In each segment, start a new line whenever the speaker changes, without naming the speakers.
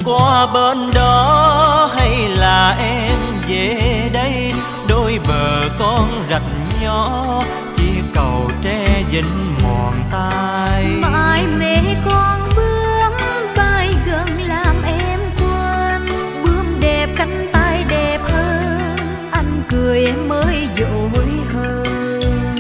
qua bên đó hay là em về đây, đôi bờ con rạch nhỏ chia cầu tre vĩnh mòn tay.
Mãi mê con bướm bay gần làm em quên, bướm đẹp cánh tay đẹp hơn, anh cười em mới dội hơn.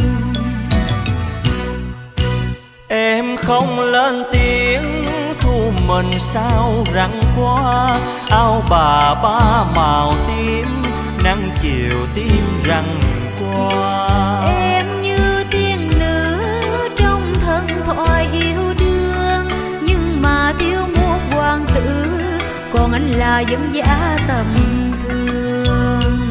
Em không lên tiếng thu mình sao răng qua, áo bà ba màu tím nắng chiều tim răng qua.
Em như tiên nữ trong thân thoại yêu đương, nhưng mà thiếu một hoàng tử, còn anh là dân dã tầm thường.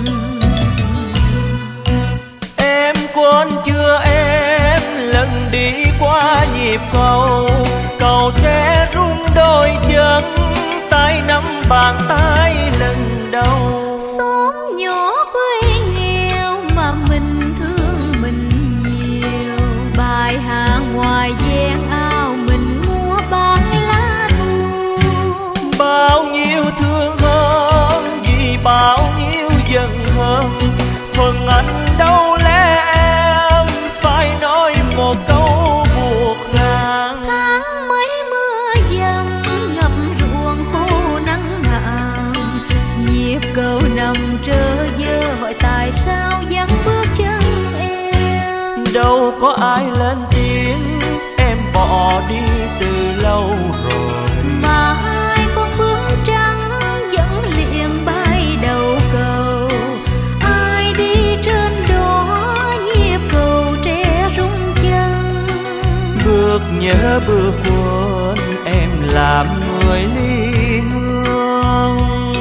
Em quên chưa em lần đi qua nhịp cầu, cầu tre rung đôi chân, tay nắm bàn tay lần đầu.
Xóm nhỏ quê nghèo mà mình thương mình nhiều, bài hàng ngoài gian ao mình mua bán lá thu.
Bao nhiêu thương hơn vì bao nhiêu giận hơn, phần anh đâu lẽ em phải nói một câu buộc ngàn.
Tháng mấy mưa dầm ngập ruộng khô nắng hạn, nhịp cầu nằm trơ vơ hỏi tại sao vắng bước chân em.
Đâu có ai lên tiếng, em bỏ đi từ lâu rồi,
mà hai con bướm trắng vẫn liền bay đầu cầu. Ai đi trên đó nhịp cầu tre rung chân,
bước nhớ bước quên em làm người ly hương.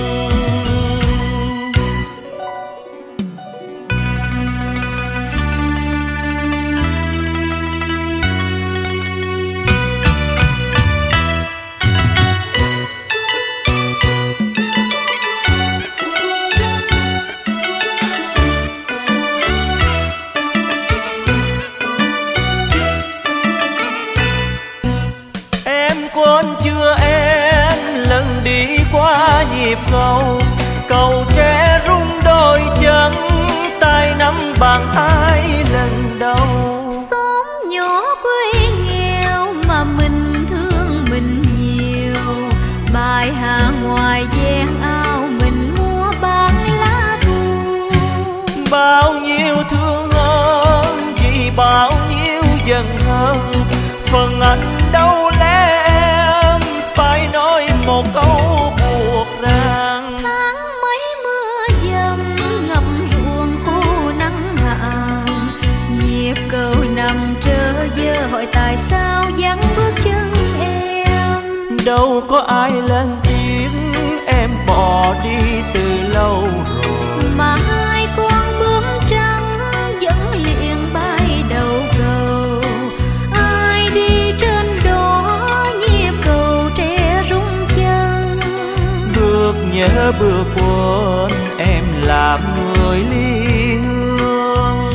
Quên chưa em lần đi qua nhịp cầu, cầu tre rung đôi chân, tay nắm bàn tay lần đầu.
Xóm nhỏ quê nghèo mà mình thương mình nhiều, bài hàng ngoài gian ao mình mua bán lá thu.
Bao nhiêu thương hơn vì bao nhiêu giận hơn, phần anh đâu lẽ em phải nói một câu buộc rằng.
Tháng mấy mưa dầm ngập ruộng khô nắng hạn, nhịp cầu nằm trơ vơ hỏi tại sao vắng bước chân em.
Đâu có ai lên tiếng, em bỏ đi từ lâu rồi,
mà hai con bướm trắng vẫn liền bay đầu cầu. Ai đi trên đó nhịp cầu tre rung chân,
bước nhớ bước quên em làm người ly hương.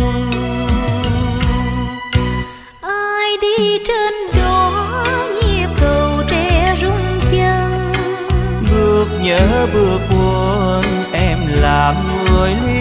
Ai đi trên đó nhịp cầu tre rung chân,
bước nhớ bước quên em làm người ly